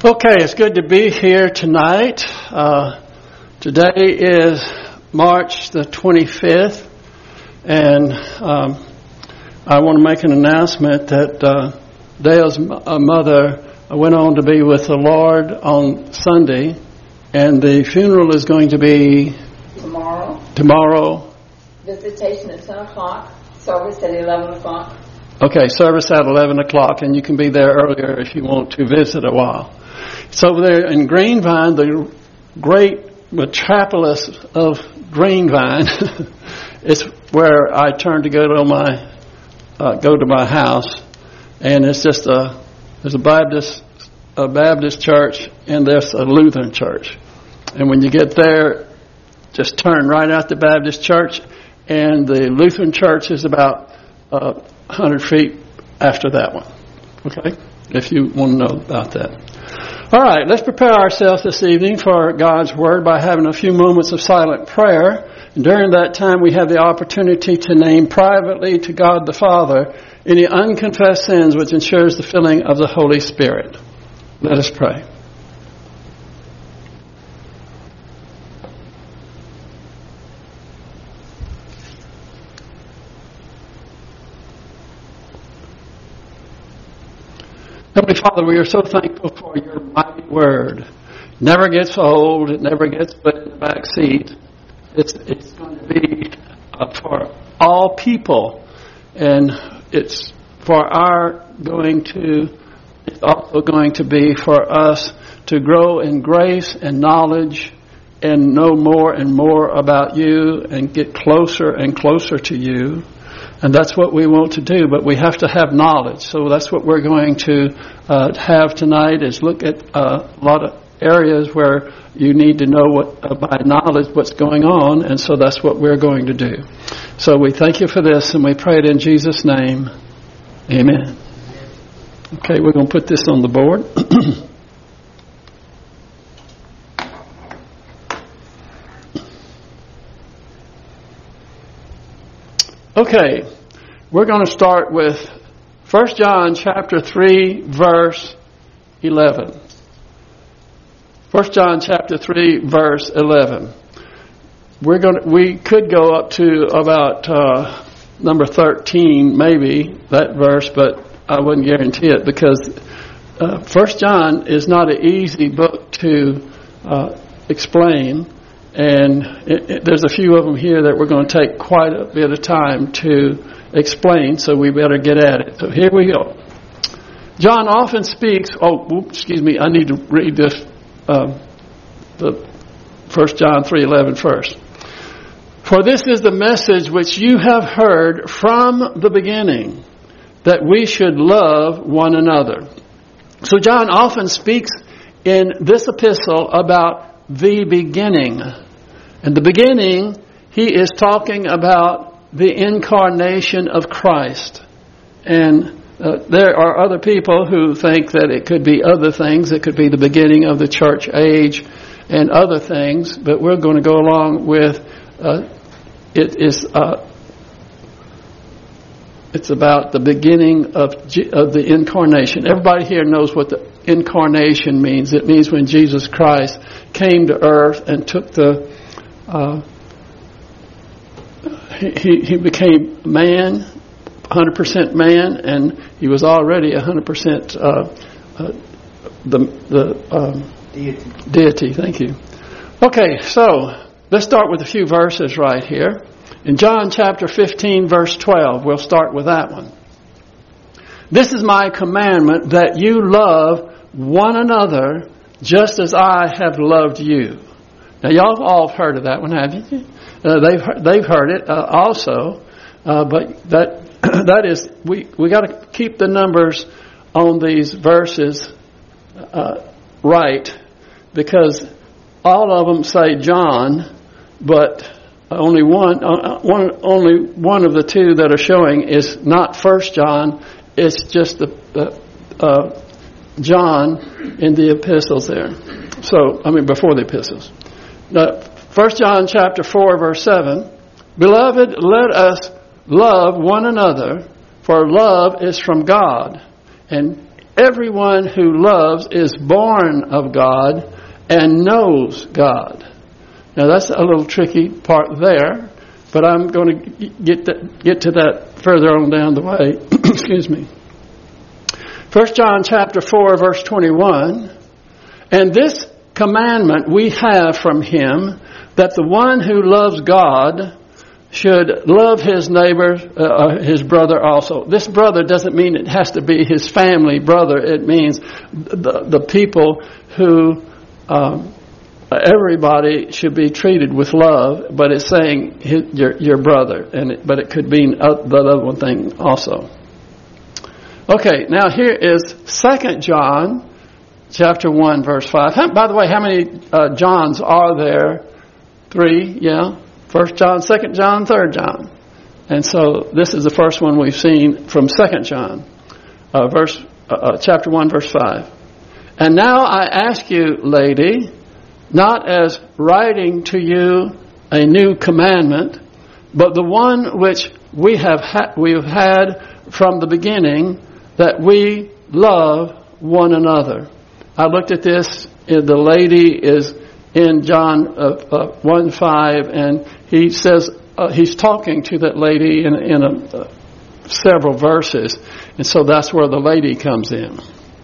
Okay, it's good to be here tonight. Today is March the 25th, and I want to make an announcement that Dale's mother went on to be with the Lord on Sunday, and the funeral is going to be tomorrow. Visitation at 10 o'clock, service at 11 o'clock. Okay, service at 11 o'clock, and you can be there earlier if you want to visit a while. So there in Greenvine, the great metropolis of Greenvine, it's where I turn to go to my house, and it's just there's a Baptist church and there's a Lutheran church, and when you get there, just turn right out the Baptist church, and the Lutheran church is about 100 feet after that one. Okay, if you want to know about that. All right, let's prepare ourselves this evening for God's Word by having a few moments of silent prayer. And during that time, we have the opportunity to name privately to God the Father any unconfessed sins which ensures the filling of the Holy Spirit. Let us pray. Heavenly Father, we are so thankful for your mighty word. It never gets old. It never gets put in the back seat. It's going to be for all people, and it's for our going to. It's also going to be for us to grow in grace and knowledge, and know more and more about you, and get closer and closer to you. And that's what we want to do, but we have to have knowledge. So that's what we're going to have tonight, is look at a lot of areas where you need to know by knowledge what's going on, and so that's what we're going to do. So we thank you for this, and we pray it in Jesus' name. Amen. Okay, we're going to put this on the board. Okay, we're going to start with 1 John chapter 3, verse 11. 1 John chapter 3, verse 11. We could go up to about number 13, maybe, that verse, but I wouldn't guarantee it, because 1 John is not an easy book to explain. And there's a few of them here that we're going to take quite a bit of time to explain, so we better get at it. So here we go. John often speaks. I need to read this. The 1 John 3:11 first. For this is the message which you have heard from the beginning, that we should love one another. So John often speaks in this epistle about the beginning. And the beginning, he is talking about the incarnation of Christ. And there are other people who think that it could be other things. It could be the beginning of the church age and other things. But we're going to go along with it's about the beginning of the incarnation. Everybody here knows what the incarnation means. It means when Jesus Christ came to earth and took he became man, 100% man, and he was already 100% deity. Thank you. Okay, so let's start with a few verses right here. In John chapter 15, verse 12, we'll start with that one. This is my commandment, that you love one another just as I have loved you. Now, y'all have all heard of that one, haven't you? They've heard it also, but that is we got to keep the numbers on these verses right, because all of them say John, but only one of the two that are showing is not 1 John. It's just the John in the epistles there. So, before the epistles. Now, 1 John chapter 4, verse 7. Beloved, let us love one another, for love is from God. And everyone who loves is born of God and knows God. Now that's a little tricky part there, but I'm going to get to that further on down the way. Excuse me. 1 John chapter 4, verse 21. And this commandment we have from him, that the one who loves God should love his neighbor, his brother also. This brother doesn't mean it has to be his family brother. It means the people who everybody should be treated with love. But it's saying your brother, but it could mean the other one thing also. Okay, now here is 2 John chapter 1, verse 5. By the way, how many Johns are there? 3, yeah. 1 John, 2 John, 3 John. And so this is the first one we've seen from 2 John, chapter 1, verse 5. And now I ask you, lady, not as writing to you a new commandment, but the one which we have had from the beginning, that we love one another. I looked at this. The lady is in John 1:5, and he says he's talking to that lady in several verses, and so that's where the lady comes in.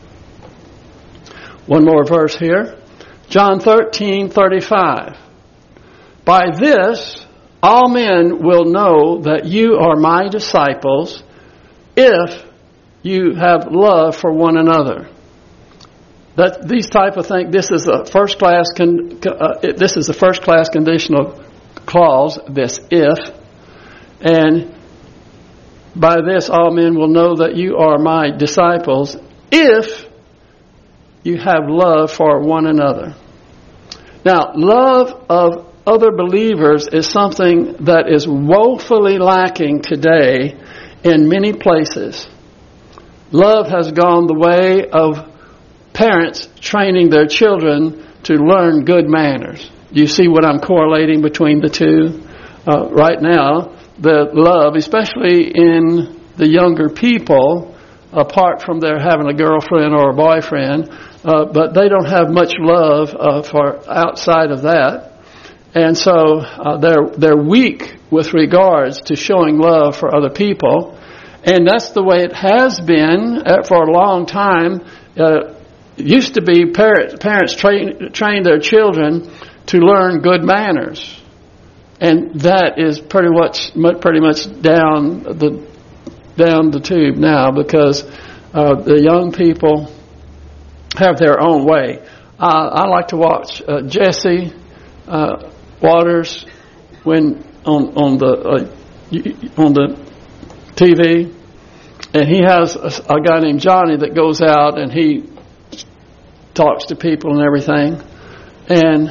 One more verse here, John 13:35. By this all men will know that you are my disciples, if you have love for one another. That these type of things. This is a first class. This is a first class conditional clause. This if, and by this all men will know that you are my disciples, if you have love for one another. Now, love of other believers is something that is woefully lacking today in many places. Love has gone the way of parents training their children to learn good manners. Do you see what I'm correlating between the two? Right now, the love, especially in the younger people, apart from their having a girlfriend or a boyfriend, but they don't have much love for outside of that. And so they're weak with regards to showing love for other people. And that's the way it has been for a long time. It used to be parents train their children to learn good manners, and that is pretty much down the tube now, because the young people have their own way. I like to watch Jesse Waters when on the TV, and he has a guy named Johnny that goes out and he talks to people and everything, and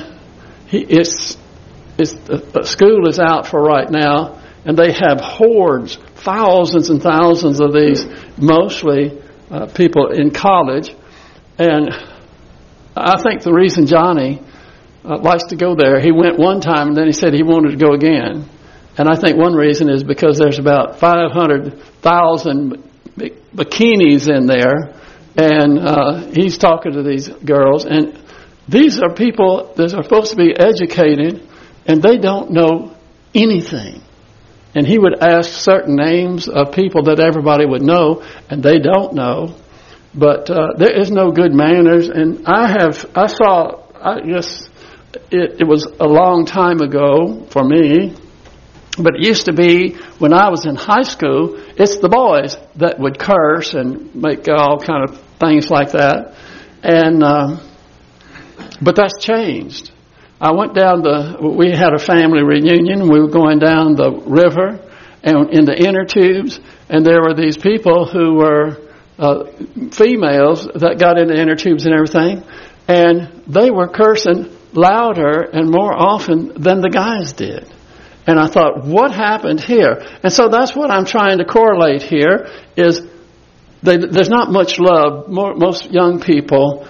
the school is out for right now, and they have hordes, thousands and thousands of these, mostly people in college. And I think the reason Johnny likes to go there, he went one time and then he said he wanted to go again. And I think one reason is because there's about 500,000 bikinis in there, and he's talking to these girls, and these are people that are supposed to be educated, and they don't know anything. And he would ask certain names of people that everybody would know, and they don't know. But there is no good manners. And it was a long time ago for me, but it used to be when I was in high school, it's the boys that would curse and make all kind of things like that. And but that's changed. I went down we had a family reunion, and we were going down the river and in the inner tubes, and there were these people who were females that got in the inner tubes and everything, and they were cursing louder and more often than the guys did. And I thought, what happened here? And so that's what I'm trying to correlate here, is there's not much love. Most young people,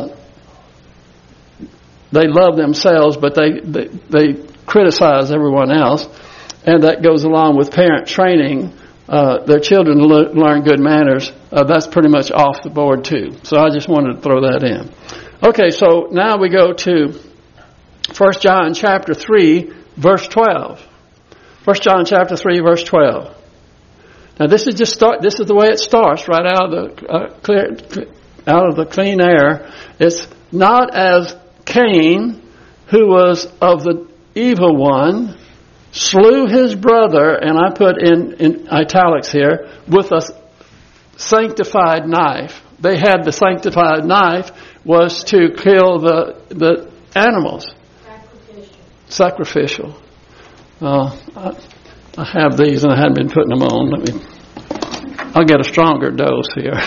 they love themselves, but they criticize everyone else. And that goes along with parent training their children learn good manners, that's pretty much off the board too. So I just wanted to throw that in. Okay, so now we go to 1 John chapter 3, verse 12. 1 John chapter 3, verse 12. Now this is the way it starts, right out of the clean air. It's not as Cain, who was of the evil one, slew his brother, and I put in italics here, with a sanctified knife. They had the sanctified knife was to kill the animals. Sacrificial. I have these and I hadn't been putting them on. I'll get a stronger dose here.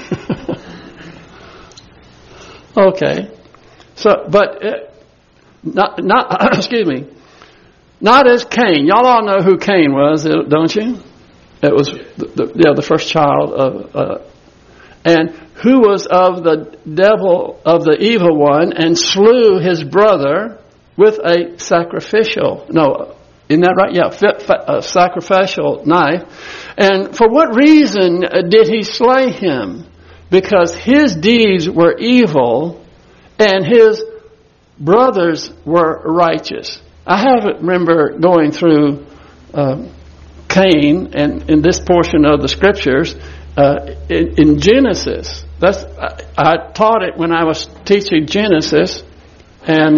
Okay. So, but not excuse me. Not as Cain. Y'all all know who Cain was, don't you? It was the first child of, and who was of the devil, of the evil one, and slew his brother with a sacrificial. No, isn't that right? Yeah, a sacrificial knife. And for what reason did he slay him? Because his deeds were evil, and his brothers were righteous. I remember going through Cain and in this portion of the scriptures in Genesis. I taught it when I was teaching Genesis, and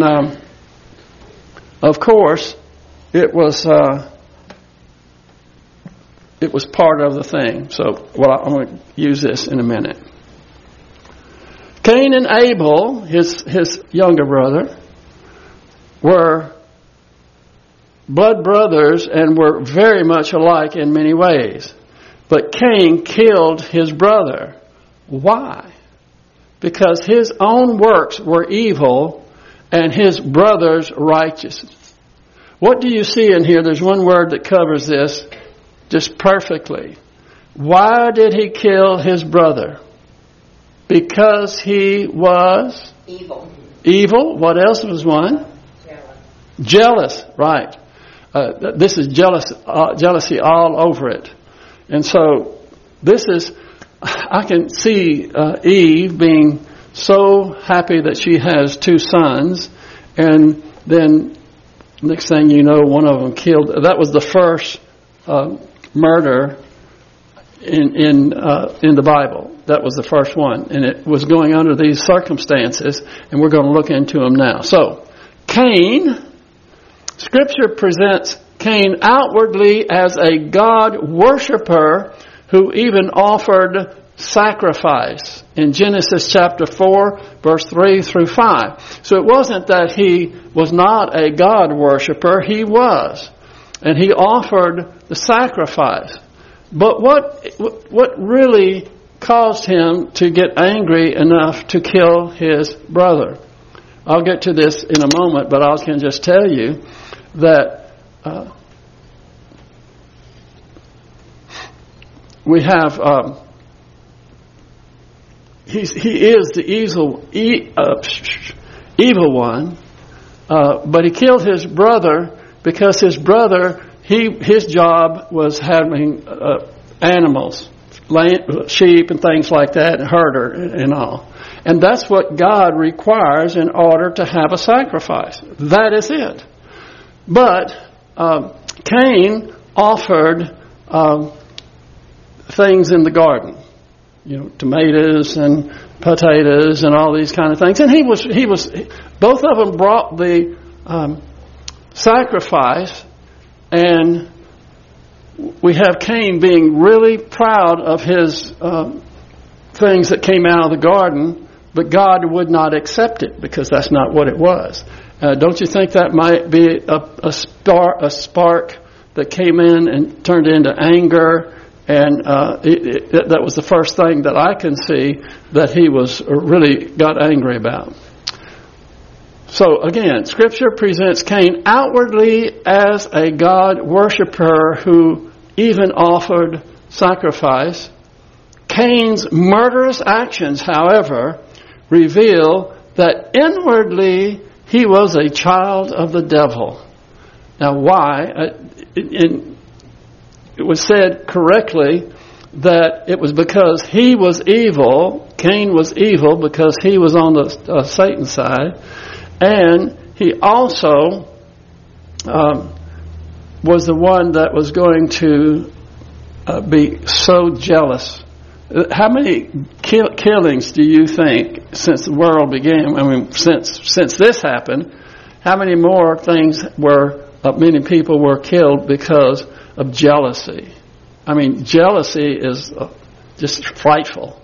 of course it was part of the thing. So, I'm going to use this in a minute. Cain and Abel, his younger brother, were blood brothers and were very much alike in many ways. But Cain killed his brother. Why? Because his own works were evil and his brother's righteous. What do you see in here? There's one word that covers this just perfectly. Why did he kill his brother? Because he was evil. Evil. What else was one? Jealous. Right. This is jealousy all over it. And so I can see Eve being so happy that she has two sons, and then next thing you know, one of them killed. That was the first murder in the Bible. That was the first one, and it was going under these circumstances, and we're going to look into them now. So, Cain. Scripture presents Cain outwardly as a God worshiper who even offered sacrifice in Genesis chapter 4, verse 3 through 5. So it wasn't that he was not a God worshiper, he was. And he offered the sacrifice. But what really caused him to get angry enough to kill his brother? I'll get to this in a moment, but I can just tell you that we have he is the evil one, but he killed his brother because his brother his job was having animals, sheep and things like that, and herder and all. And that's what God requires in order to have a sacrifice. That is it. But Cain offered things in the garden, tomatoes and potatoes and all these kind of things. And he was both of them brought the sacrifice, and we have Cain being really proud of his things that came out of the garden, but God would not accept it because that's not what it was. Don't you think that might be a spark that came in and turned into anger? And that was the first thing that I can see that he was really got angry about. So again, Scripture presents Cain outwardly as a God worshiper who even offered sacrifice. Cain's murderous actions, however, reveal that inwardly he was a child of the devil. Now why? it was said correctly that it was because he was evil, Cain was evil because he was on the Satan's side, and he also was the one that was going to be so jealous. How many killings do you think since the world began? I mean, since this happened, how many more things many people were killed because of jealousy? I mean, jealousy is just frightful.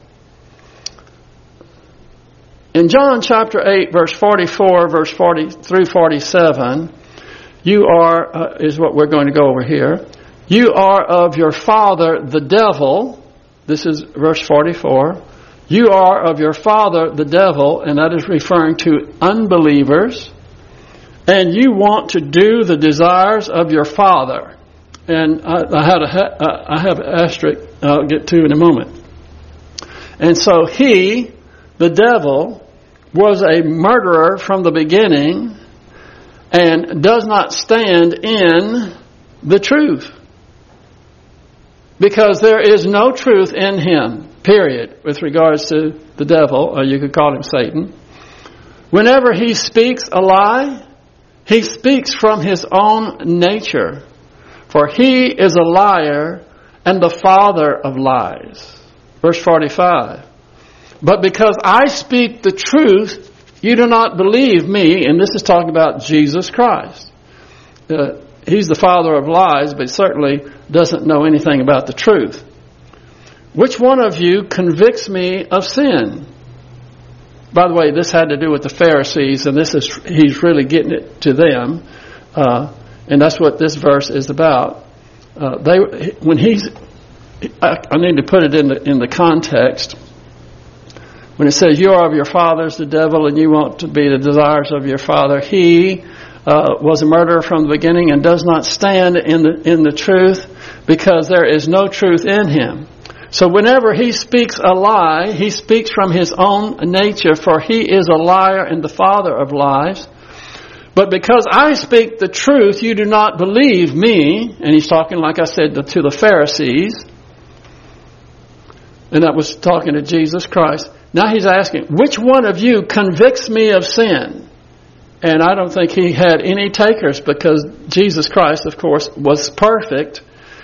In John chapter 8, verse 44, verse 40 through 47, you are, is what we're going to go over here. You are of your father, the devil. This is verse 44. You are of your father, the devil, and that is referring to unbelievers. And you want to do the desires of your father. And I have an asterisk I'll get to in a moment. And so he, the devil, was a murderer from the beginning and does not stand in the truth. Because there is no truth in him, period, with regards to the devil, or you could call him Satan. Whenever he speaks a lie, he speaks from his own nature. For he is a liar and the father of lies. Verse 45. But because I speak the truth, you do not believe me. And this is talking about Jesus Christ. He's the father of lies, but certainly doesn't know anything about the truth. Which one of you convicts me of sin? By the way, this had to do with the Pharisees, and he's really getting it to them. And that's what this verse is about. I need to put it in the context. When it says, you are of your fathers, the devil, and you want to be the desires of your father, he was a murderer from the beginning and does not stand in the truth because there is no truth in him. So whenever he speaks a lie, he speaks from his own nature, for he is a liar and the father of lies. But because I speak the truth, you do not believe me. And he's talking, like I said, to the Pharisees. And that was talking to Jesus Christ. Now he's asking, which one of you convicts me of sin? And I don't think he had any takers because Jesus Christ, of course, was perfect.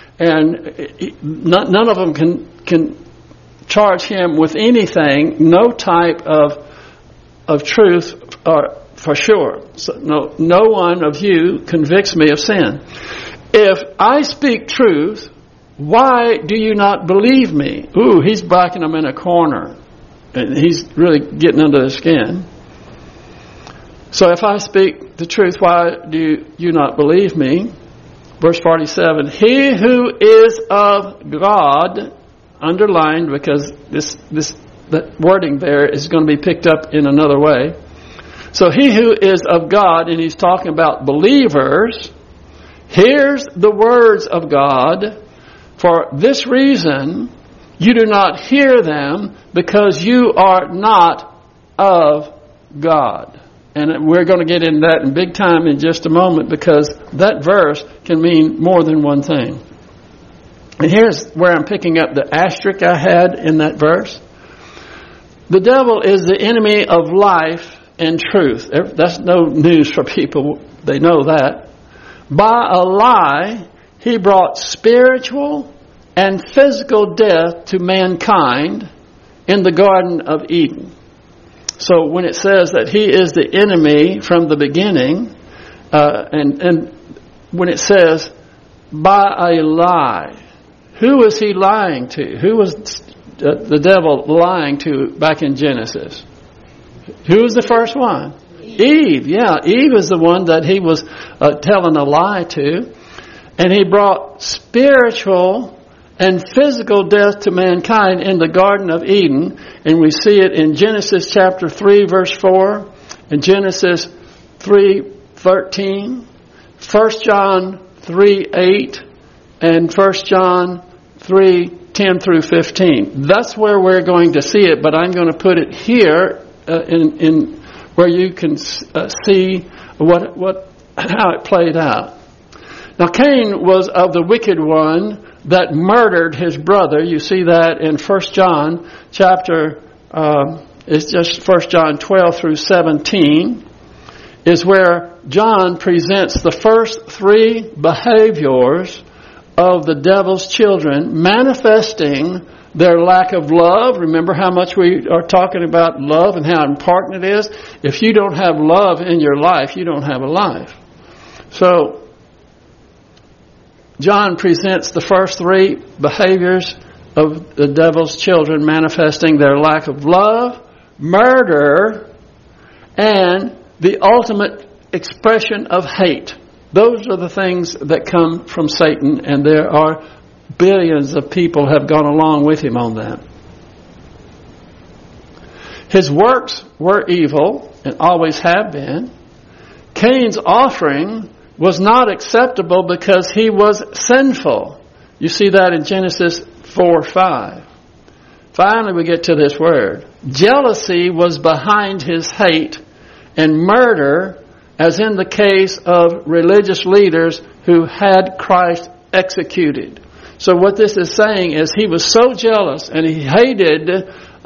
And none of them can charge him with anything, no type of truth for sure. So no one of you convicts me of sin. If I speak truth, why do you not believe me? Ooh, he's backing them in a corner. And he's really getting under the skin. So if I speak the truth, why do you not believe me? Verse 47, he who is of God, underlined because that wording there is going to be picked up in another way. So he who is of God, and he's talking about believers, hears the words of God. For this reason, you do not hear them because you are not of God. And we're going to get into that in big time in just a moment because that verse can mean more than one thing. And here's where I'm picking up the asterisk I had in that verse. The devil is the enemy of life and truth. That's no news for people. They know that. By a lie, he brought spiritual and physical death to mankind in the Garden of Eden. So when it says that he is the enemy from the beginning, and when it says by a lie, who is he lying to? Who was the devil lying to back in Genesis? Who was the first one? Eve. Yeah, Eve is the one that he was telling a lie to. And he brought spiritual and physical death to mankind in the Garden of Eden. And we see it in Genesis chapter 3, verse 4, and Genesis 3:13, 1 John 3:8, and 1 John 3:10 through 15. That's where we're going to see it, but I'm going to put it here in where you can see how it played out. Now Cain was of the wicked one, that murdered his brother. You see that in 1 John chapter, it's just 1 John 12 through 17, is where John presents the first three behaviors of the devil's children, manifesting their lack of love. Remember how much we are talking about love and how important it is? If you don't have love in your life, you don't have a life. So, John presents the first three behaviors of the devil's children, manifesting their lack of love, murder, and the ultimate expression of hate. Those are the things that come from Satan, and there are billions of people have gone along with him on that. His works were evil and always have been. Cain's offering was not acceptable because he was sinful. You see that in Genesis 4:5. Finally, we get to this word. Jealousy was behind his hate, and murder, as in the case of religious leaders who had Christ executed. So what this is saying is he was so jealous and he hated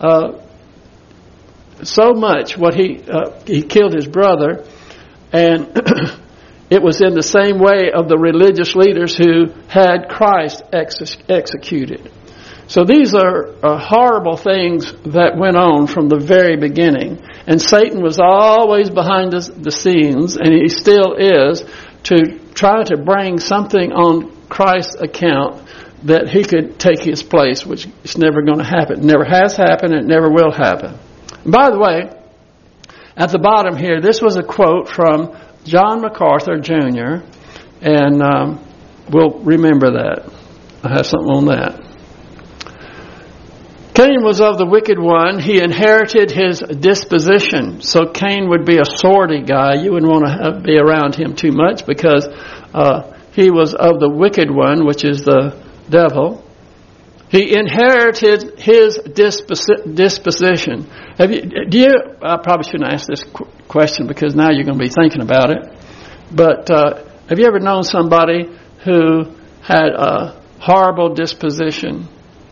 so much what he killed his brother, and it was in the same way of the religious leaders who had Christ executed. So these are horrible things that went on from the very beginning. And Satan was always behind the scenes, and he still is, to try to bring something on Christ's account that he could take his place, which is never going to happen. It never has happened, and it never will happen. And by the way, at the bottom here, this was a quote from John MacArthur Jr., and we'll remember that. I have something on that. Cain was of the wicked one. He inherited his disposition. So Cain would be a swordy guy. You wouldn't want to be around him too much because he was of the wicked one, which is the devil. He inherited his disposition. I probably shouldn't ask this question because now you're going to be thinking about it. But have you ever known somebody who had a horrible disposition?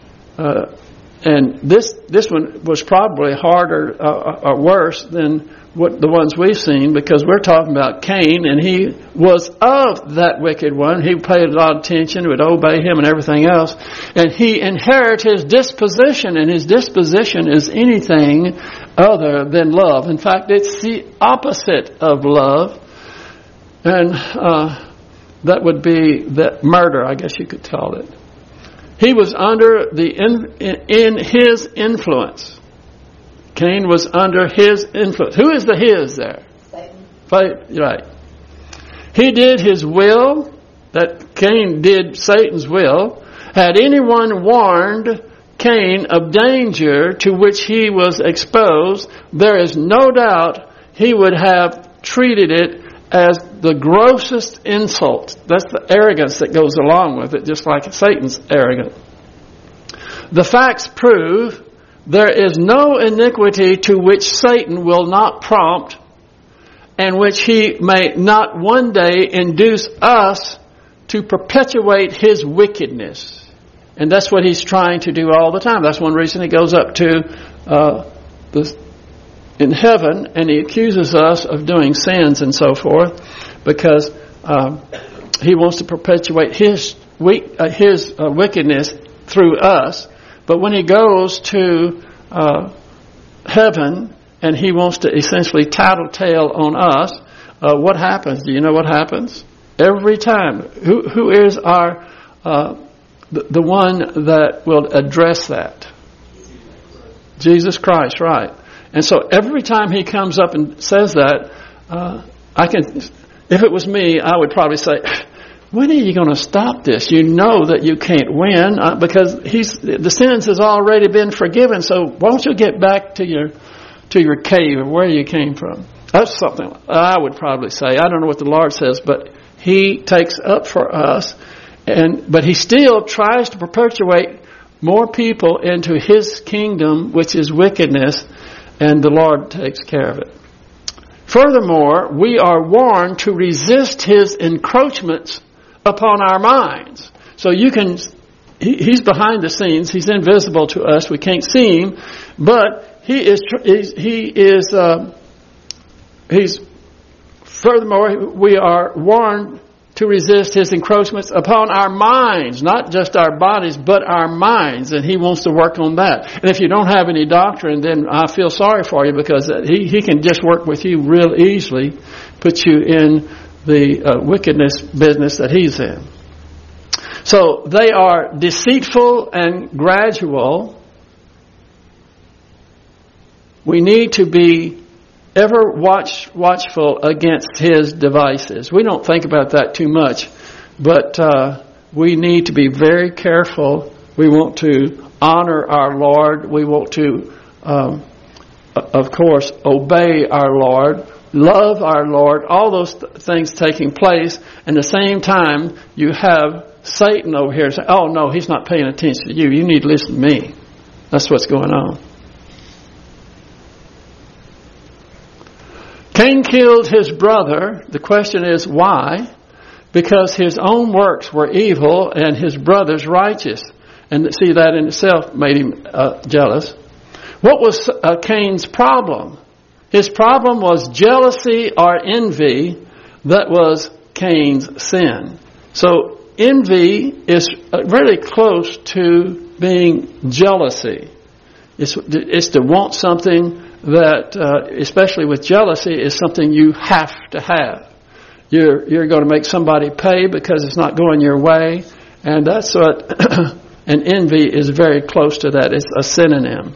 And this one was probably harder or worse than what the ones we've seen, because we're talking about Cain, and he was of that wicked one. He paid a lot of attention, would obey him and everything else. And he inherited his disposition, and his disposition is anything other than love. In fact, it's the opposite of love. And that would be that murder, I guess you could call it. He was under in his influence. Cain was under his influence. Who is the his there? Satan. Right. He did his will. That Cain did Satan's will. Had anyone warned Cain of danger to which he was exposed, there is no doubt he would have treated it as the grossest insult. That's the arrogance that goes along with it, just like Satan's arrogant. The facts prove there is no iniquity to which Satan will not prompt, and which he may not one day induce us to perpetuate his wickedness. And that's what he's trying to do all the time. That's one reason he goes up to in heaven, and he accuses us of doing sins and so forth, because he wants to perpetuate his wickedness through us. But when he goes to heaven and he wants to essentially tattletale on us, what happens? Do you know what happens? Every time, who is our the one that will address that? Jesus Christ, right? And so every time he comes up and says that, if it was me, I would probably say, when are you going to stop this? You know that you can't win because the sins has already been forgiven. So why don't you get back to your cave or where you came from? That's something I would probably say. I don't know what the Lord says, but he takes up for us, but he still tries to perpetuate more people into his kingdom, which is wickedness. And the Lord takes care of it. Furthermore, we are warned to resist his encroachments upon our minds. So you can he's behind the scenes. He's invisible to us. We can't see him, but he's furthermore, we are warned to resist his encroachments upon our minds, not just our bodies, but our minds. And he wants to work on that. And if you don't have any doctrine, then I feel sorry for you, because he can just work with you real easily, put you in the wickedness business that he's in. So they are deceitful and gradual. We need to be ever watchful against his devices. We don't think about that too much, but we need to be very careful. We want to honor our Lord. We want to, of course, obey our Lord, love our Lord, all those things taking place. And at the same time, you have Satan over here saying, oh no, he's not paying attention to you. You need to listen to me. That's what's going on. Cain killed his brother. The question is why? Because his own works were evil and his brother's righteous. And see, that in itself made him jealous. What was Cain's problem? His problem was jealousy or envy. That was Cain's sin. So envy is really close to being jealousy. It's to want something that, especially with jealousy, is something you have to have. You're going to make somebody pay because it's not going your way, and that's what. And envy is very close to that. It's a synonym.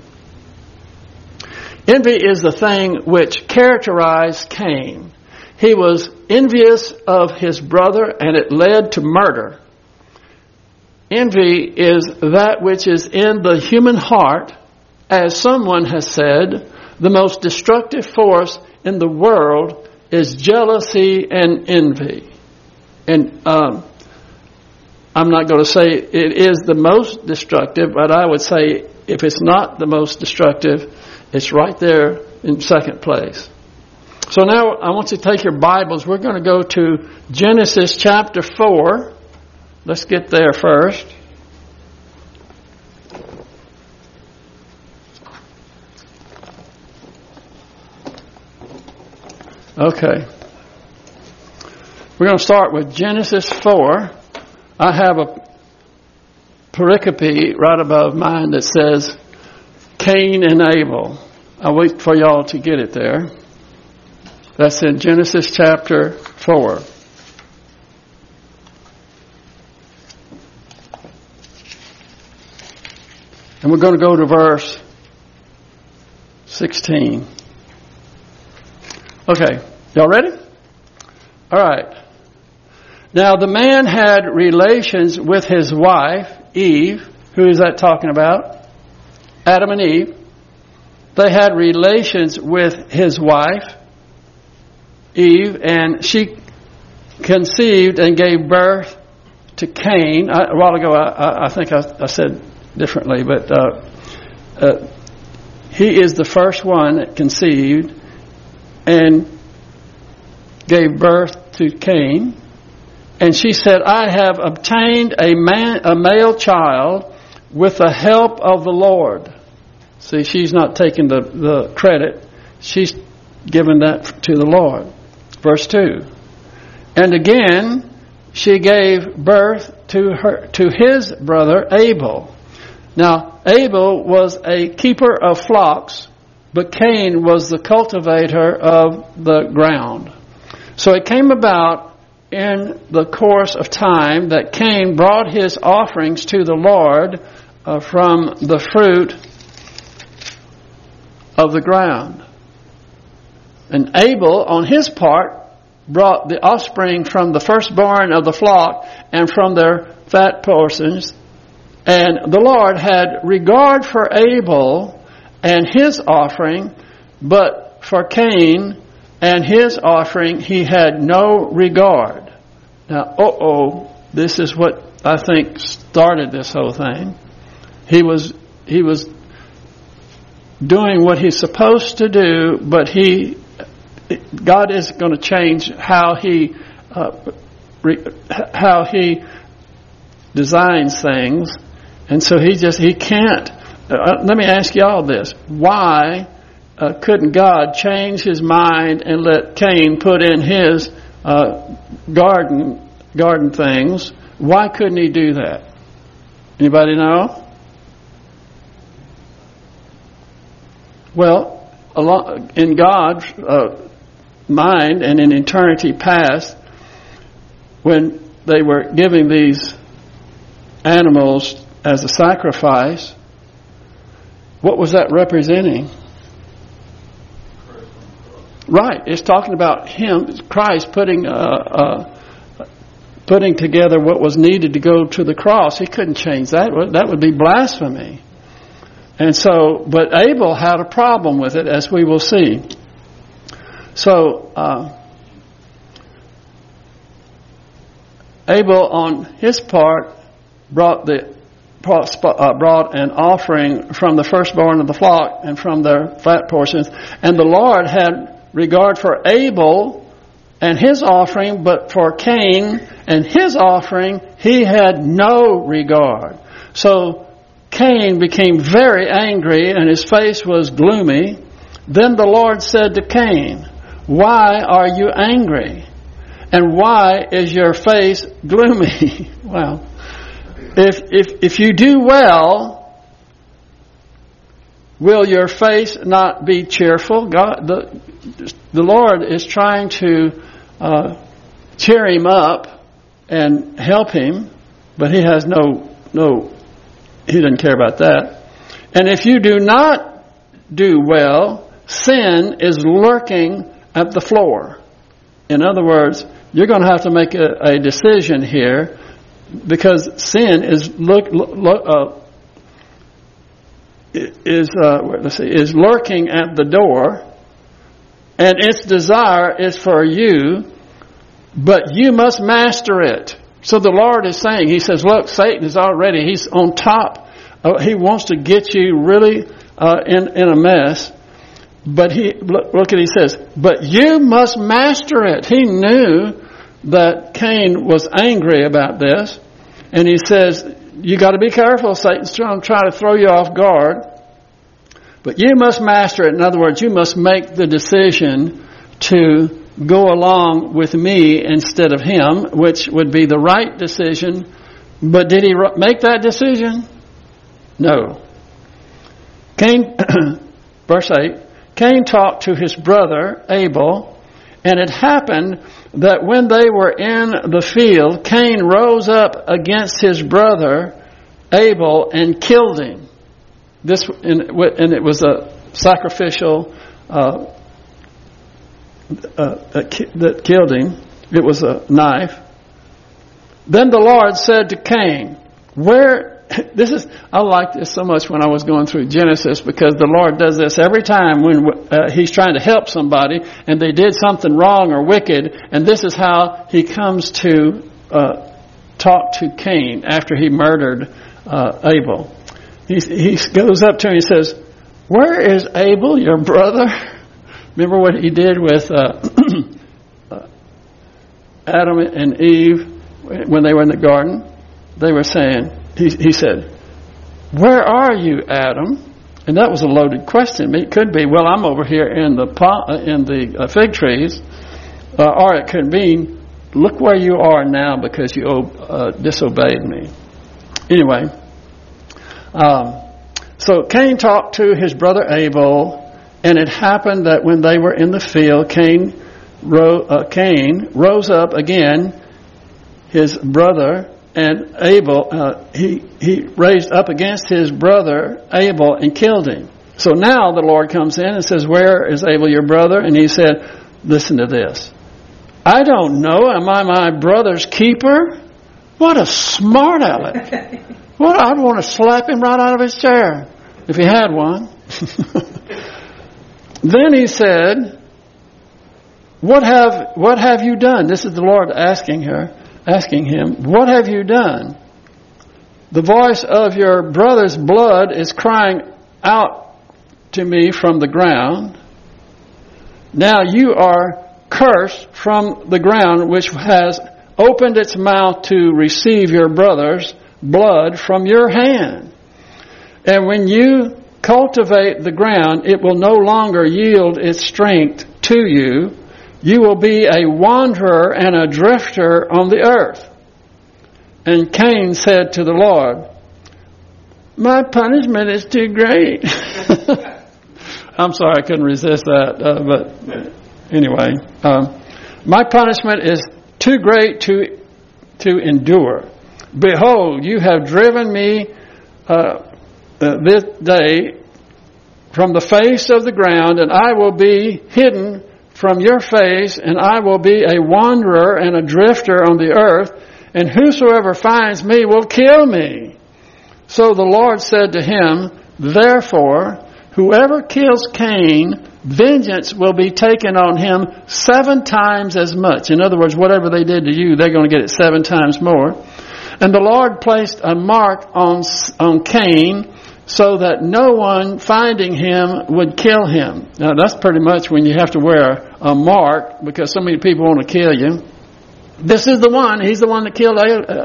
Envy is the thing which characterized Cain. He was envious of his brother, and it led to murder. Envy is that which is in the human heart, as someone has said. The most destructive force in the world is jealousy and envy. And I'm not going to say it is the most destructive, but I would say if it's not the most destructive, it's right there in second place. So now I want you to take your Bibles. We're going to go to Genesis chapter 4. Let's get there first. Okay. We're going to start with Genesis 4. I have a pericope right above mine that says Cain and Abel. I'll wait for y'all to get it there. That's in Genesis chapter 4. And we're going to go to verse 16. Okay, y'all ready? All right. Now the man had relations with his wife, Eve. Who is that talking about? Adam and Eve. They had relations with his wife, Eve, and she conceived and gave birth to Cain. A while ago, I think I said differently, but he is the first one that conceived and gave birth to Cain. And she said, I have obtained a male child with the help of the Lord. See, she's not taking the credit. She's given that to the Lord. Verse 2. And again, she gave birth to his brother Abel. Now, Abel was a keeper of flocks, but Cain was the cultivator of the ground. So it came about in the course of time that Cain brought his offerings to the Lord from the fruit of the ground. And Abel, on his part, brought the offspring from the firstborn of the flock and from their fat portions. And the Lord had regard for Abel and his offering, but for Cain and his offering he had no regard. Now, this is what I think started this whole thing. He was doing what he's supposed to do, but God is going to change how he designs things. And so he can't. Let me ask y'all this. Why couldn't God change his mind and let Cain put in his garden things? Why couldn't he do that? Anybody know? Well, in God's mind and in eternity past, when they were giving these animals as a sacrifice, what was that representing? Right. It's talking about him, Christ, putting together what was needed to go to the cross. He couldn't change that. That would be blasphemy. And so, but Abel had a problem with it, as we will see. So, Abel, on his part, brought an offering from the firstborn of the flock and from their fat portions. And the Lord had regard for Abel and his offering, but for Cain and his offering, he had no regard. So Cain became very angry and his face was gloomy. Then the Lord said to Cain, "Why are you angry? And why is your face gloomy?" Well, if you do well, will your face not be cheerful? God, the Lord is trying to cheer him up and help him, but he has he doesn't care about that. And if you do not do well, sin is lurking at the floor. In other words, you're going to have to make a decision here, because sin is lurking at the door, and its desire is for you, but you must master it. So the Lord is saying, he says, look, Satan is already, he's on top. He wants to get you really in a mess. But look at he says, but you must master it. He knew that Cain was angry about this. And he says, you got to be careful. Satan's trying to throw you off guard. But you must master it. In other words, you must make the decision to go along with me instead of him, which would be the right decision. But did he make that decision? No. Cain, verse 8, Cain talked to his brother Abel, and it happened that when they were in the field, Cain rose up against his brother Abel and killed him. And it was a sacrificial that killed him. It was a knife. Then the Lord said to Cain, I liked this so much when I was going through Genesis, because the Lord does this every time when he's trying to help somebody and they did something wrong or wicked, and this is how he comes to talk to Cain after he murdered Abel. He goes up to him and he says, "Where is Abel, your brother?" Remember what he did with Adam and Eve when they were in the garden? They were saying, he said, "Where are you, Adam?" And that was a loaded question. It could be, well, I'm over here in the fig trees. Or it could mean, look where you are now because you disobeyed me. Anyway, so Cain talked to his brother Abel, and it happened that when they were in the field, Cain rose up again, his brother, and Abel, he raised up against his brother Abel and killed him. So now the Lord comes in and says, "Where is Abel, your brother?" And he said, listen to this. "I don't know. Am I my brother's keeper?" What a smart aleck. Well, I'd want to slap him right out of his chair if he had one. Then he said, What have you done? This is the Lord asking him, "What have you done? The voice of your brother's blood is crying out to me from the ground. Now you are cursed from the ground, which has opened its mouth to receive your brothers." blood from your hand. And when you cultivate the ground, it will no longer yield its strength to you. You will be a wanderer and a drifter on the earth. And Cain said to the Lord, my punishment is too great. I'm sorry, I couldn't resist that. But anyway, my punishment is too great to endure. Behold, you have driven me this day from the face of the ground, and I will be hidden from your face, and I will be a wanderer and a drifter on the earth, and whosoever finds me will kill me. So the Lord said to him, therefore, whoever kills Cain, vengeance will be taken on him 7 times as much. In other words, whatever they did to you, they're going to get it 7 times more. And the Lord placed a mark on Cain, so that no one finding him would kill him. Now that's pretty much when you have to wear a mark, because so many people want to kill you. This is the one. He's the one that killed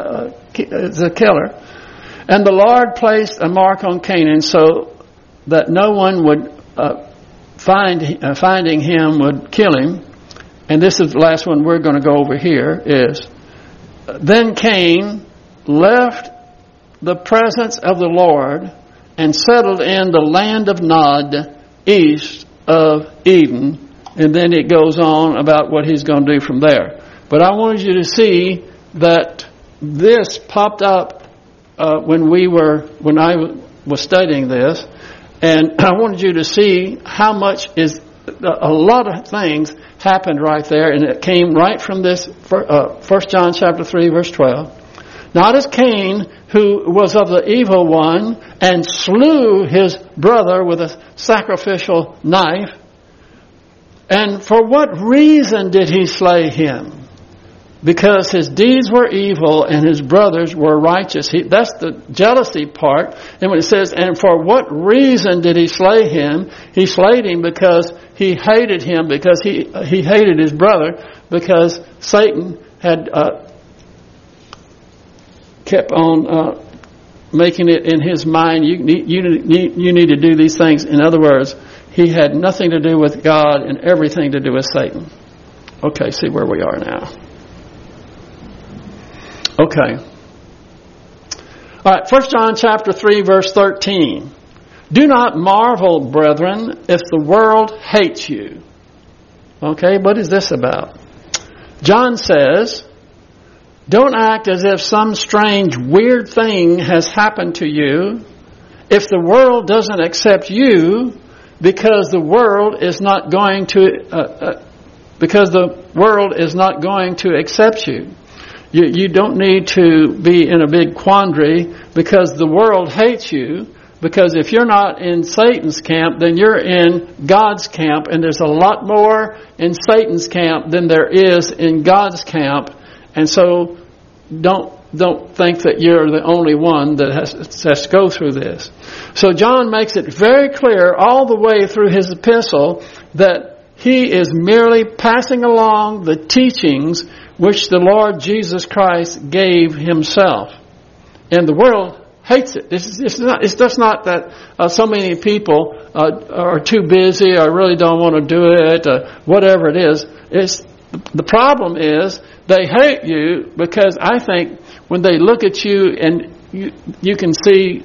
the killer. And the Lord placed a mark on Canaan so that no one would finding him would kill him. And this is the last one we're going to go over here is, then Cain left the presence of the Lord and settled in the land of Nod, east of Eden. And then it goes on about what he's going to do from there. But I wanted you to see that this popped up when I was studying this, and I wanted you to see how much a lot of things happened right there, and it came right from this 1 John chapter 3 verse 12. Not as Cain, who was of the evil one and slew his brother with a sacrificial knife. And for what reason did he slay him? Because his deeds were evil and his brothers were righteous. That's the jealousy part. And when it says, and for what reason did he slay him? He slayed him because he hated him, because he hated his brother, because Satan had kept on making it in his mind, you need to do these things. In other words, he had nothing to do with God and everything to do with Satan. Okay, see where we are now. Okay. All right, 1 John chapter 3, verse 13. Do not marvel, brethren, if the world hates you. Okay, what is this about? John says, don't act as if some strange, weird thing has happened to you. If the world doesn't accept you, because the world is not going to accept you. You don't need to be in a big quandary because the world hates you. Because if you're not in Satan's camp, then you're in God's camp. And there's a lot more in Satan's camp than there is in God's camp. And so don't think that you're the only one that has to go through this. So John makes it very clear all the way through his epistle that he is merely passing along the teachings which the Lord Jesus Christ gave himself. And the world hates it. It's just not that so many people are too busy or really don't want to do it, whatever it is. The problem is they hate you because I think when they look at you and you can see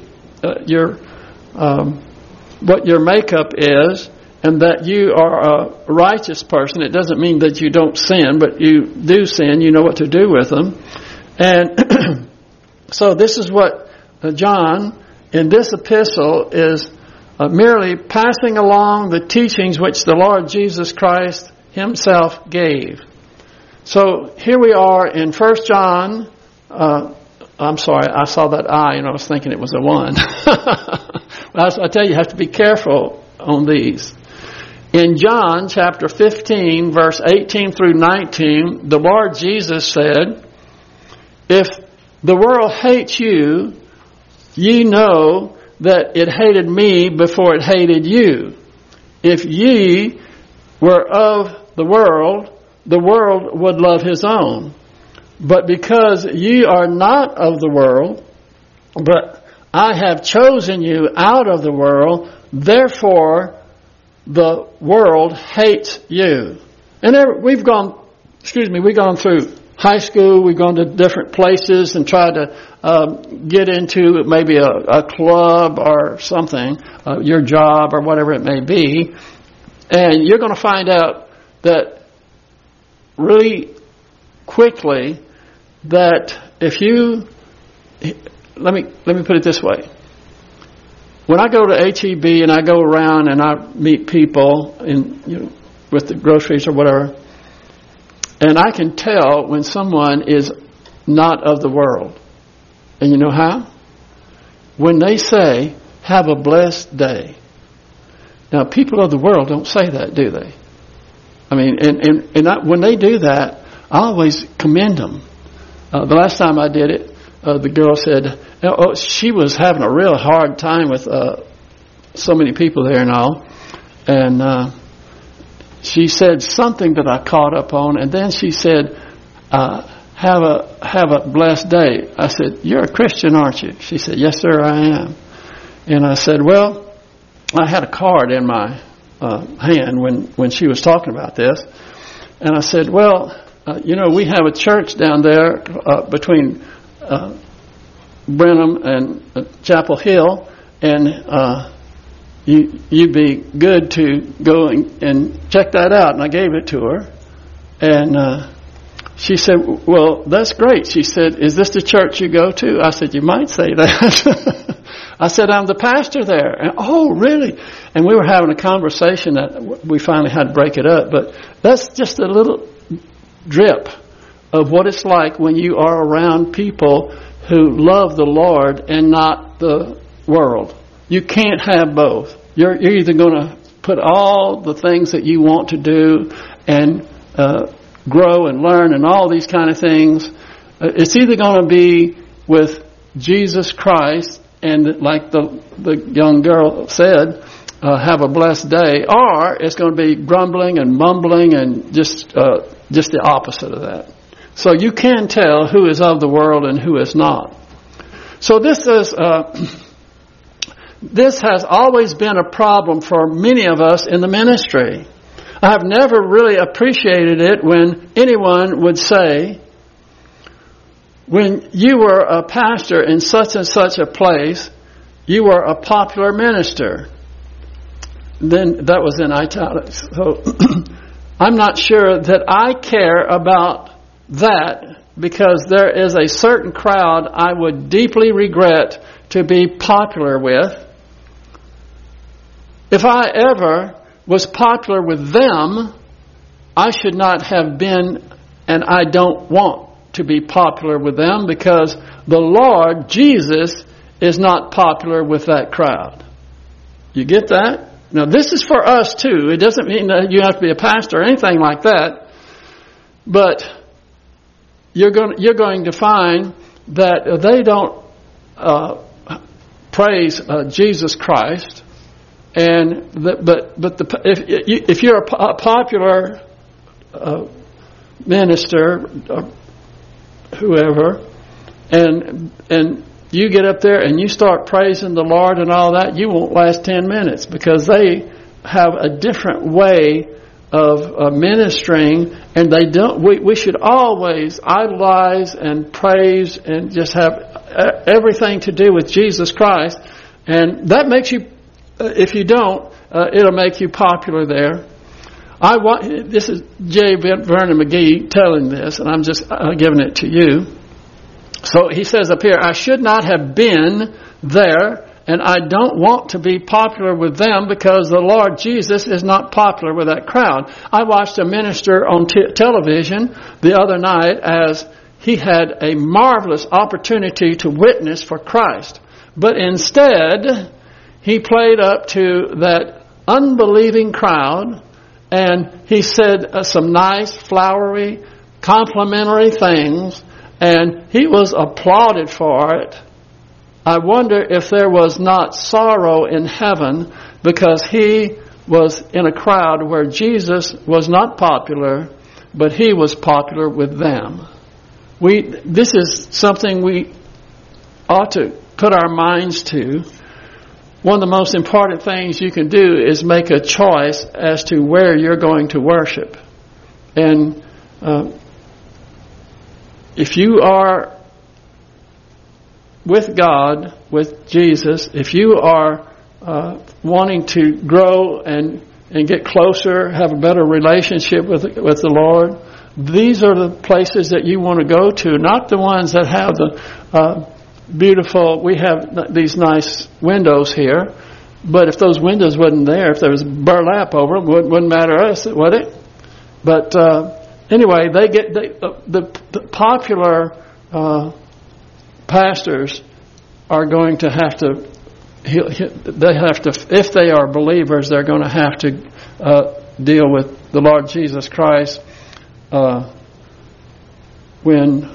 what your makeup is, and that you are a righteous person. It doesn't mean that you don't sin, but you do sin. You know what to do with them. And so this is what John, in this epistle, is merely passing along the teachings which the Lord Jesus Christ himself gave. So here we are in 1 John. I'm sorry, I saw that I, and I was thinking it was a 1. I tell you, you have to be careful on these. In John chapter 15, verse 18 through 19, the Lord Jesus said, if the world hates you, ye know that it hated me before it hated you. If ye were of the world would love his own. But because ye are not of the world, But I have chosen you out of the world, therefore the world hates you. And we've gone through high school, we've gone to different places and tried to get into maybe a club or something, your job or whatever it may be. And you're going to find out that really quickly that if you, let me put it this way. When I go to HEB and I go around and I meet people with the groceries or whatever, and I can tell when someone is not of the world. And you know how? When they say, "Have a blessed day." Now, people of the world don't say that, do they? I mean, when they do that, I always commend them. The last time I did it, the girl said, she was having a real hard time with so many people there and all. And she said something that I caught up on, and then she said, have a blessed day. I said, "You're a Christian, aren't you?" She said, "Yes, sir, I am." And I said, "Well," I had a card in my hand when she was talking about this. And I said, "Well, we have a church down there between Brenham and Chapel Hill, and you'd be good to go and check that out." And I gave it to her. And she said, "Well, that's great." She said, "Is this the church you go to?" I said, "You might say that." I said, "I'm the pastor there." And, "Oh, really?" And we were having a conversation that we finally had to break it up. But that's just a little drip of what it's like when you are around people who love the Lord and not the world. You can't have both. You're either going to put all the things that you want to do and grow and learn and all these kind of things. It's either going to be with Jesus Christ and, like the young girl said, have a blessed day, or it's going to be grumbling and mumbling and just the opposite of that. So you can tell who is of the world and who is not. So this has always been a problem for many of us in the ministry. I have never really appreciated it when anyone would say, "When you were a pastor in such and such a place, you were a popular minister." Then that was in italics. So I'm not sure that I care about that, because there is a certain crowd I would deeply regret to be popular with. If I ever was popular with them, I should not have been, and I don't want to be popular with them, because the Lord Jesus is not popular with that crowd. You get that? Now, this is for us too. It doesn't mean that you have to be a pastor or anything like that. But you're going to find that they don't praise Jesus Christ. And if you're a popular minister, whoever, and you get up there and you start praising the Lord and all that, you won't last 10 minutes, because they have a different way of ministering, and they don't. We should always idolize and praise and just have everything to do with Jesus Christ, and that makes you. If you don't, it'll make you popular there. This is J. Vernon McGee telling this, and I'm just giving it to you. So he says up here, "I should not have been there, and I don't want to be popular with them, because the Lord Jesus is not popular with that crowd." I watched a minister on television the other night as he had a marvelous opportunity to witness for Christ. But instead, he played up to that unbelieving crowd, and he said some nice, flowery, complimentary things, and he was applauded for it. I wonder if there was not sorrow in heaven, because he was in a crowd where Jesus was not popular, but he was popular with them. This is something we ought to put our minds to, one of the most important things you can do is make a choice as to where you're going to worship. And if you are with God, with Jesus, if you are wanting to grow and get closer, have a better relationship with the Lord, these are the places that you want to go to, not the ones that have the beautiful, we have these nice windows here, but if those windows wasn't there, if there was burlap over them, wouldn't matter us, would it? But anyway, the popular pastors are going to have to, if they are believers, they're going to have to deal with the Lord Jesus Christ when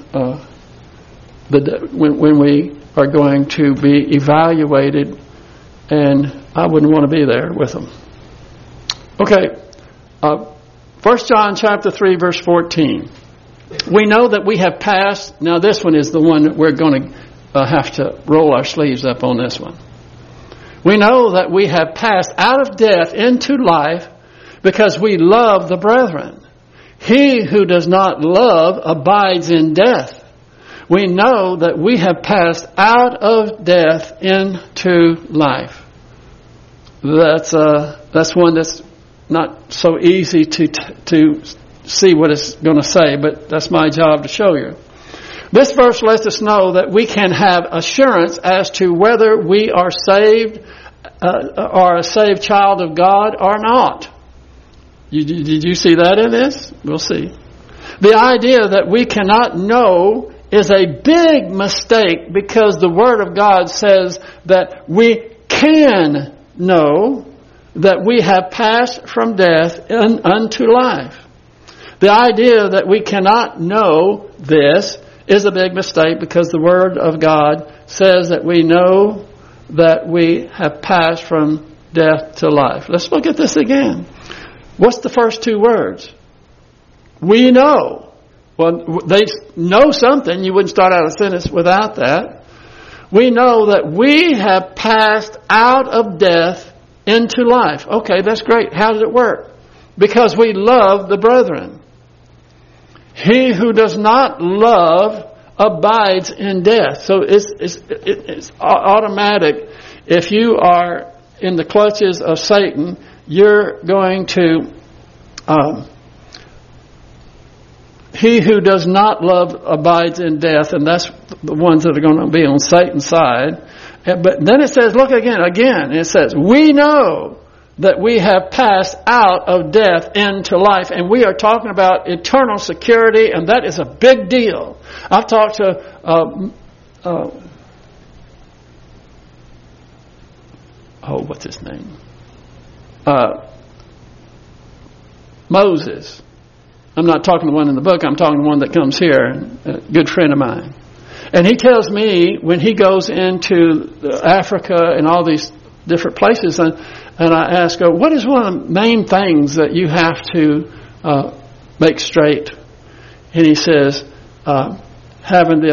we are going to be evaluated, and I wouldn't want to be there with them. Okay, 1 John chapter 3, verse 14. We know that we have passed. Now this one is the one that we're going to have to roll our sleeves up on this one. We know that we have passed out of death into life because we love the brethren. He who does not love abides in death. We know that we have passed out of death into life. That's one that's not so easy to see what it's going to say, but that's my job to show you. This verse lets us know that we can have assurance as to whether we are saved, or a saved child of God or not. Did you see that in this? We'll see. The idea that we cannot know is a big mistake, because the Word of God says that we can know that we have passed from death unto life. The idea that we cannot know this is a big mistake, because the Word of God says that we know that we have passed from death to life. Let's look at this again. What's the first two words? We know. Well, they know something. You wouldn't start out a sentence without that. We know that we have passed out of death into life. Okay, that's great. How does it work? Because we love the brethren. He who does not love abides in death. So it's automatic. If you are in the clutches of Satan, you're going to he who does not love abides in death, and that's the ones that are going to be on Satan's side. But then it says, look again, it says, we know that we have passed out of death into life. And we are talking about eternal security, and that is a big deal. I've talked to what's his name? Moses. I'm not talking to one in the book. I'm talking to one that comes here, a good friend of mine. And he tells me when he goes into Africa and all these different places, and I ask, what is one of the main things that you have to make straight? And he says, having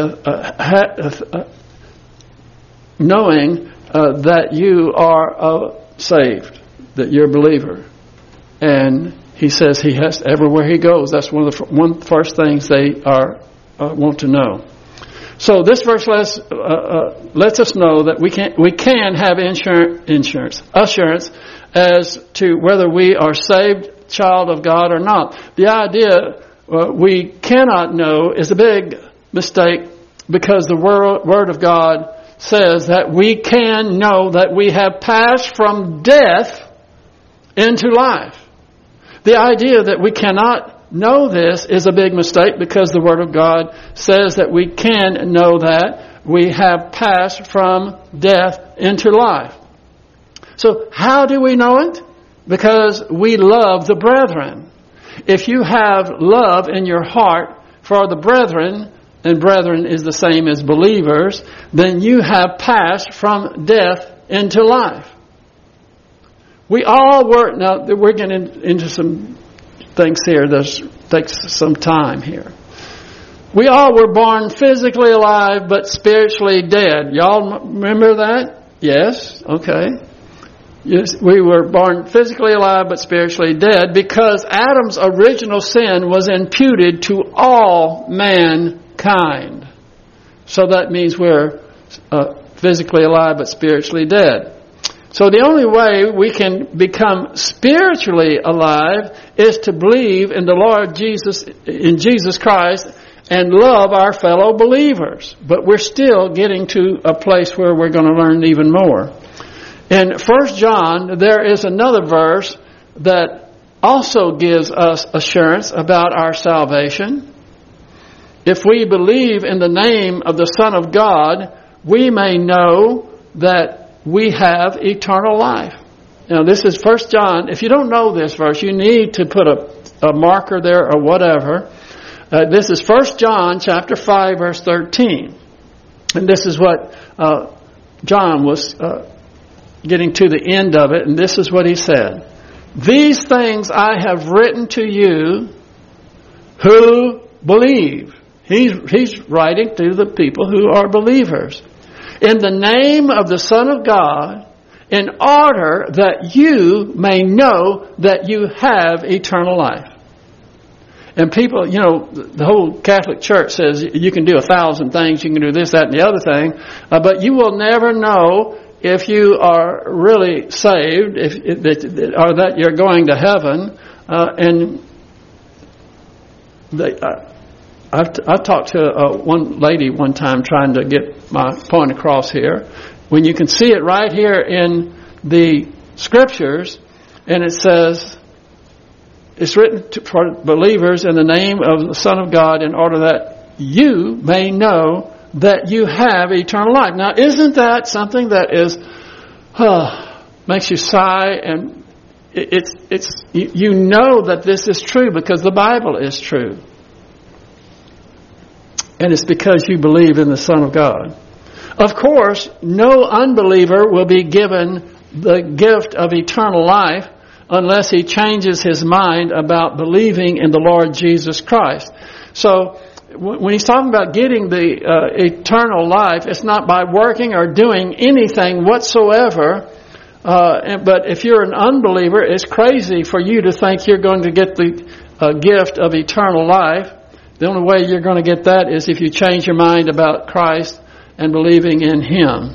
knowing that you are saved, that you're a believer. And he says he has, everywhere he goes, that's one of the first things they want to know. So this verse lets us know that we can have assurance as to whether we are saved child of God or not. The idea we cannot know is a big mistake, because the Word of God says that we can know that we have passed from death into life. The idea that we cannot know this is a big mistake, because the Word of God says that we can know that we have passed from death into life. So how do we know it? Because we love the brethren. If you have love in your heart for the brethren, and brethren is the same as believers, then you have passed from death into life. We all work. Now, we're getting into some things here that takes some time here. We all were born physically alive but spiritually dead. Y'all remember that? Yes? Okay. Yes, we were born physically alive but spiritually dead because Adam's original sin was imputed to all mankind. So that means we're physically alive but spiritually dead. So the only way we can become spiritually alive is to believe in the Lord Jesus, in Jesus Christ, and love our fellow believers. But we're still getting to a place where we're going to learn even more. In 1 John, there is another verse that also gives us assurance about our salvation. If we believe in the name of the Son of God, we may know that we have eternal life. Now, this is 1 John. If you don't know this verse, you need to put a marker there or whatever. This is 1 John chapter 5, verse 13. And this is what John was getting to the end of it. And this is what he said. These things I have written to you who believe. He's writing to the people who are believers. In the name of the Son of God, in order that you may know that you have eternal life. And people, the whole Catholic Church says you can do 1,000 things, you can do this, that, and the other thing, but you will never know if you are really saved, or that you're going to heaven. I talked to one lady one time trying to get my point across here. When you can see it right here in the Scriptures, and it says, it's written for believers in the name of the Son of God in order that you may know that you have eternal life. Now, isn't that something that is makes you sigh, and it's you know that this is true because the Bible is true. And it's because you believe in the Son of God. Of course, no unbeliever will be given the gift of eternal life unless he changes his mind about believing in the Lord Jesus Christ. So, when he's talking about getting the eternal life, it's not by working or doing anything whatsoever. But if you're an unbeliever, it's crazy for you to think you're going to get the gift of eternal life. The only way you're going to get that is if you change your mind about Christ and believing in Him.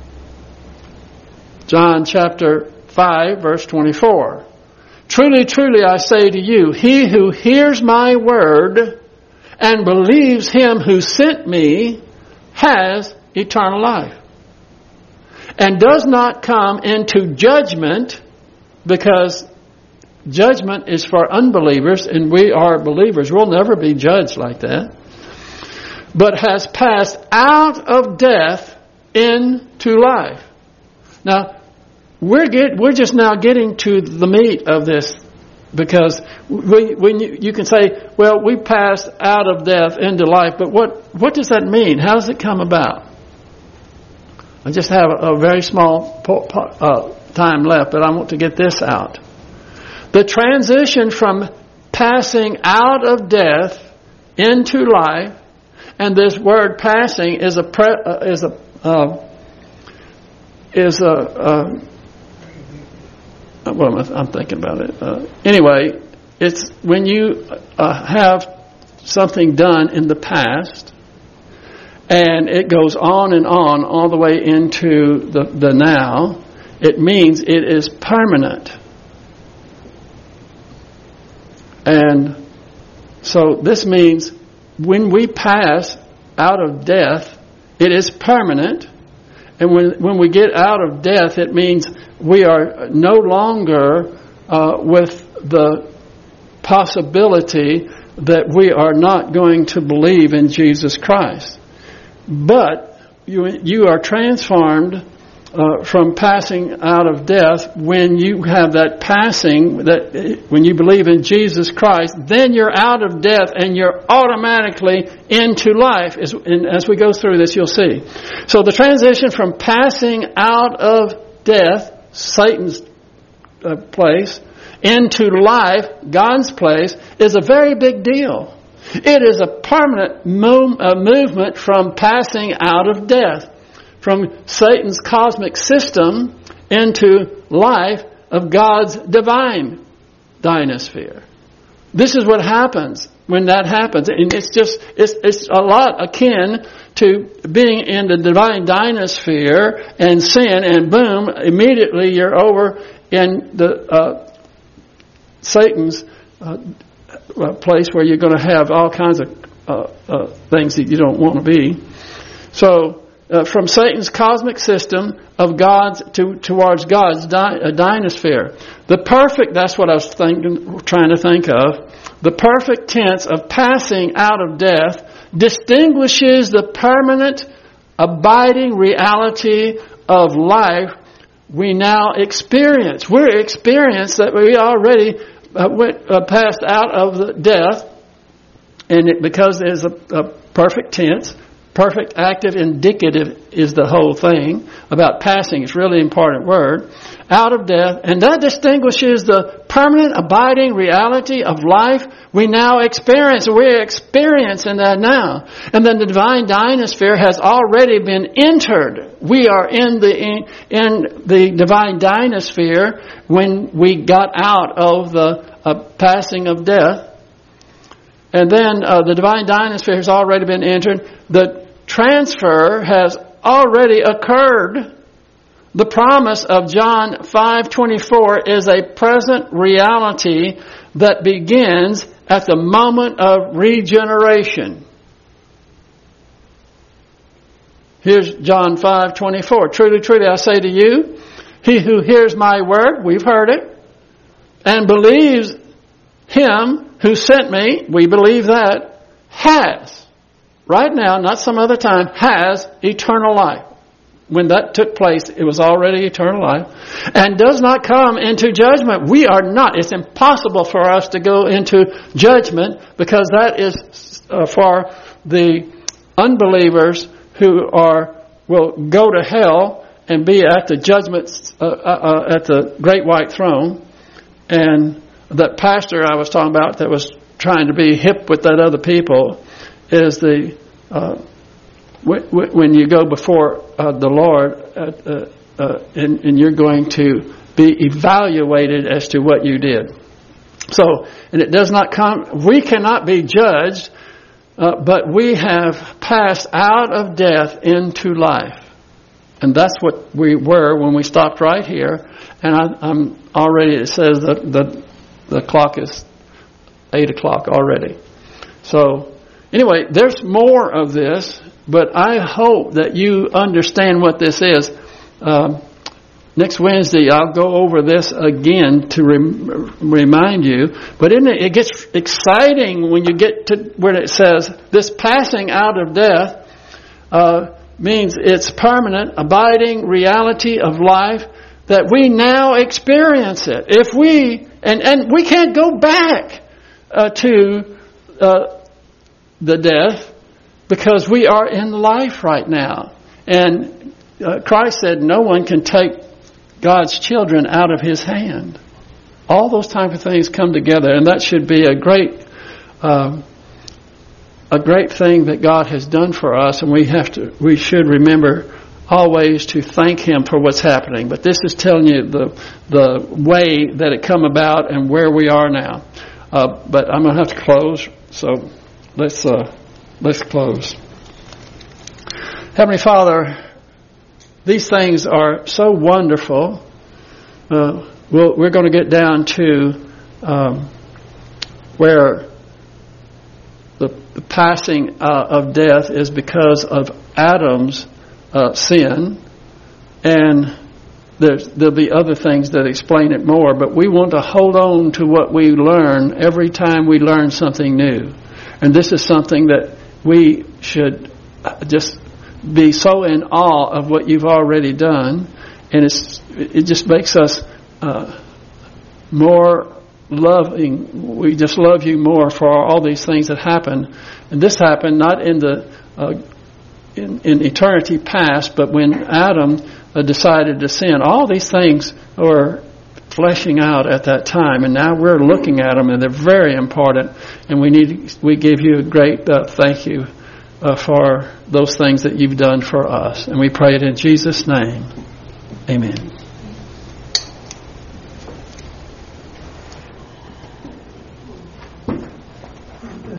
John chapter 5, verse 24. Truly, truly, I say to you, he who hears my word and believes Him who sent me has eternal life, and does not come into judgment, because judgment is for unbelievers, and we are believers. We'll never be judged like that. But has passed out of death into life. Now, we're just now getting to the meat of this, because when you can say, well, we passed out of death into life, but what does that mean? How does it come about? I just have a very small time left, but I want to get this out. The transition from passing out of death into life, and this word "passing" is I'm thinking about it. Anyway, it's when you have something done in the past, and it goes on and on all the way into the now. It means it is permanent. And so this means when we pass out of death, it is permanent. And when we get out of death, it means we are no longer with the possibility that we are not going to believe in Jesus Christ. But you are transformed from passing out of death when you have that passing, that when you believe in Jesus Christ, then you're out of death and you're automatically into life. And as we go through this, you'll see. So the transition from passing out of death, Satan's place, into life, God's place, is a very big deal. It is a permanent movement from passing out of death, from Satan's cosmic system into life of God's divine dynasphere. This is what happens when that happens. And it's a lot akin to being in the divine dynasphere and sin, and boom, immediately you're over in the Satan's place where you're going to have all kinds of things that you don't want to be. So, from Satan's cosmic system of God's towards God's dynasphere. That's what I was trying to think of. The perfect tense of passing out of death distinguishes the permanent, abiding reality of life we now experience. We're experienced that we already passed out of the death, and because there's a perfect tense, perfect active indicative is the whole thing about passing. It's a really important word. Out of death. And that distinguishes the permanent abiding reality of life we now experience. We're experiencing that now. And then the divine dynasphere has already been entered. We are in the divine dynasphere when we got out of the passing of death. And then the divine dynasphere has already been entered. The transfer has already occurred. The promise of John 5:24 is a present reality that begins at the moment of regeneration. Here's John 5:24. Truly, truly, I say to you, he who hears my word, we've heard it, and believes him who sent me, we believe that, has, right now, not some other time, has eternal life. When that took place, it was already eternal life. And does not come into judgment. We are not. It's impossible for us to go into judgment, because that is for the unbelievers who will go to hell and be at the judgment at the great white throne. And that pastor I was talking about that was trying to be hip with that other people is the when you go before the Lord, and you're going to be evaluated as to what you did. So, and it does not come, we cannot be judged, but we have passed out of death into life. And that's what we were when we stopped right here. And I'm already, it says that the clock is 8 o'clock already. So, anyway, there's more of this. But I hope that you understand what this is. Next Wednesday, I'll go over this again to remind you. But it gets exciting when you get to where it says, this passing out of death means it's permanent, abiding reality of life that we now experience it. If and we can't go back to the death, because we are in life right now. And Christ said no one can take God's children out of His hand. All those type of things come together, and that should be a great thing that God has done for us, and we should remember always to thank Him for what's happening. But this is telling you the way that it come about and where we are now. But I'm going to have to close, so let's close. Heavenly Father, these things are so wonderful. We're going to get down to where the passing of death is because of Adam's sin, and there'll be other things that explain it more, but we want to hold on to what we learn every time we learn something new. And this is something that we should just be so in awe of what you've already done, and it just makes us more loving. We just love you more for all these things that happen. And this happened not in in eternity past, but when Adam decided to sin. All these things were fleshing out at that time, and now we're looking at them, and they're very important. And we give you a great thank you for those things that you've done for us, and we pray it in Jesus' name. Amen.